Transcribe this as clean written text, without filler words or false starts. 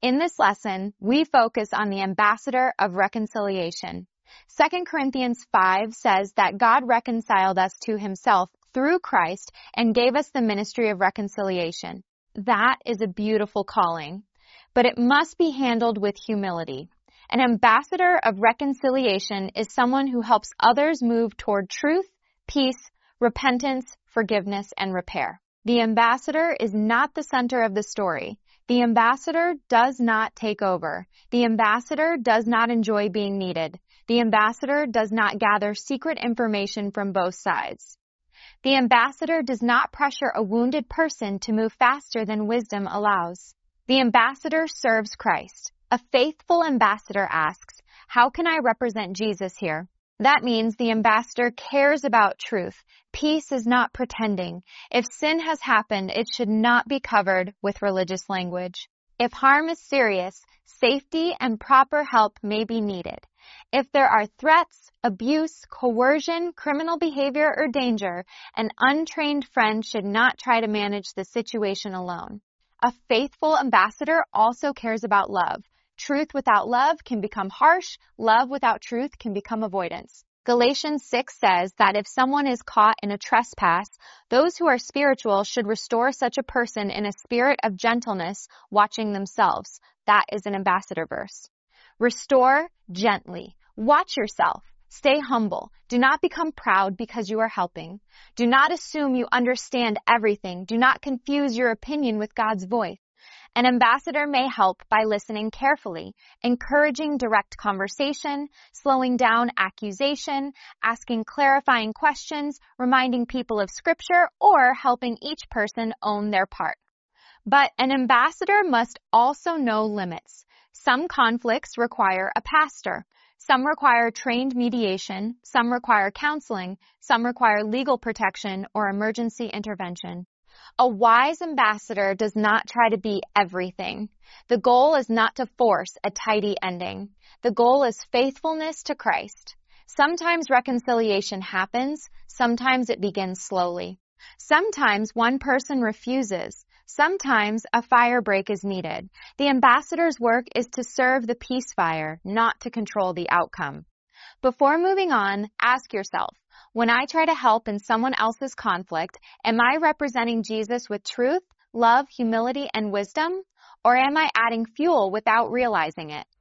In this lesson, we focus on the ambassador of reconciliation. 2 Corinthians 5 says that God reconciled us to himself through Christ and gave us the ministry of reconciliation. That is a beautiful calling, but it must be handled with humility. An ambassador of reconciliation is someone who helps others move toward truth, peace, repentance, forgiveness, and repair. The ambassador is not the center of the story. The ambassador does not take over. The ambassador does not enjoy being needed. The ambassador does not gather secret information from both sides. The ambassador does not pressure a wounded person to move faster than wisdom allows. The ambassador serves Christ. A faithful ambassador asks, "How can I represent Jesus here?" That means the ambassador cares about truth. Peace is not pretending. If sin has happened, it should not be covered with religious language. If harm is serious, safety and proper help may be needed. If there are threats, abuse, coercion, criminal behavior, or danger, an untrained friend should not try to manage the situation alone. A faithful ambassador also cares about love. Truth without love can become harsh. Love without truth can become avoidance. Galatians 6 says that if someone is caught in a trespass, those who are spiritual should restore such a person in a spirit of gentleness, watching themselves. That is an ambassador verse. Restore gently. Watch yourself. Stay humble. Do not become proud because you are helping. Do not assume you understand everything. Do not confuse your opinion with God's voice. An ambassador may help by listening carefully, encouraging direct conversation, slowing down accusation, asking clarifying questions, reminding people of Scripture, or helping each person own their part. But an ambassador must also know limits. Some conflicts require a pastor. Some require trained mediation. Some require counseling. Some require legal protection or emergency intervention. A wise ambassador does not try to be everything. The goal is not to force a tidy ending. The goal is faithfulness to Christ. Sometimes reconciliation happens. Sometimes it begins slowly. Sometimes one person refuses. Sometimes a fire break is needed. The ambassador's work is to serve the peace fire, not to control the outcome. Before moving on, ask yourself, when I try to help in someone else's conflict, am I representing Jesus with truth, love, humility, and wisdom? Or am I adding fuel without realizing it?